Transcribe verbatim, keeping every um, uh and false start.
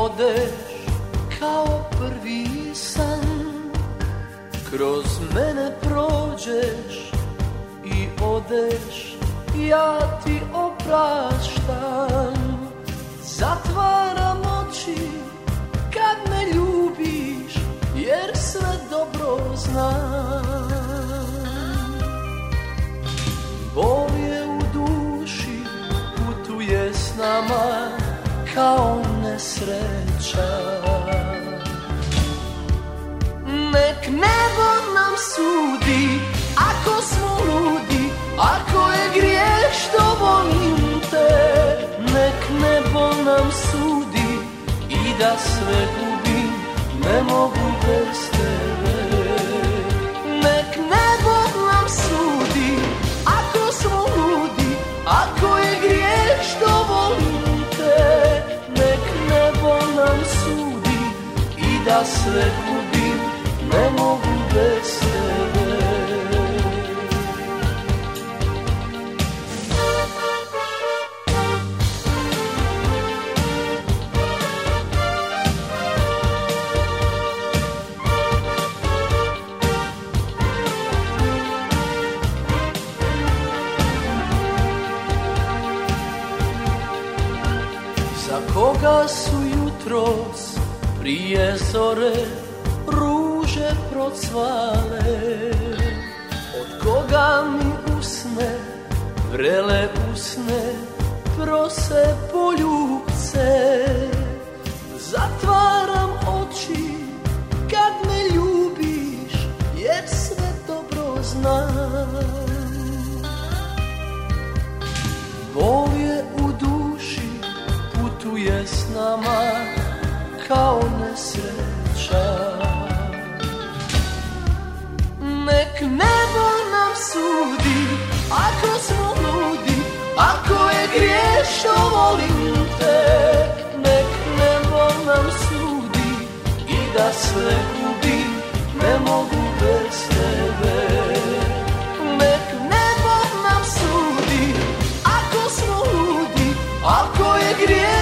odeš kao prvi san, kroz mene prođeš i odeš, ja ti opraštam. Zatvaram oči kad me ljubiš, jer sve dobro znam. Bol je u duši, putuje s nama kao nesreća. Nek nebo nam sudi, ako smo ludi, ako je grijeh što volim te. Nek nebo nam sudi i da sve gubim, ne mogu bez tebe. Nek nebo nam sudi, ako smo ludi, ako je grijeh što volim te. Nek nebo nam sudi i da sve gubim, ne mogu bez tebe. Za koga su jutros prije zore ruže procvale, od koga mi usne, vrele usne, prose poljubce. Zatvaram oči kad me ljubiš, jer sve dobro znam. Bol je u duši, putuje s nama kao nesreća. Nek nebo nam sudi, ako smo ludi, ako je grijeh što volim te. Nek nebo nam sudi i da sve gubim, ne mogu bez tebe. Nek nebo nam sudi, ako smo ludi, ako je grijeh